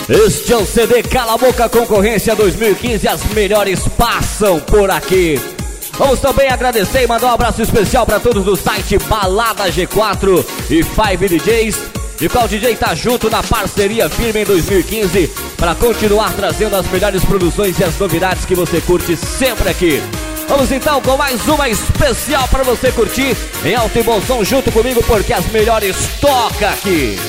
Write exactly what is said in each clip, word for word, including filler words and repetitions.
Este é o C D Cala a Boca Concorrência dois mil e quinze, as melhores passam por aqui. Vamos também agradecer e mandar um abraço especial para todos do site Balada G quatro e Five D Js, de qual o D J tá junto na parceria firme em dois mil e quinze para continuar trazendo as melhores produções e as novidades que você curte sempre aqui. Vamos então com mais uma especial para você curtir em alto e bom som junto comigo, porque as melhores toca aqui.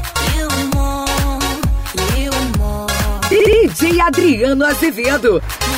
Adriano Azevedo,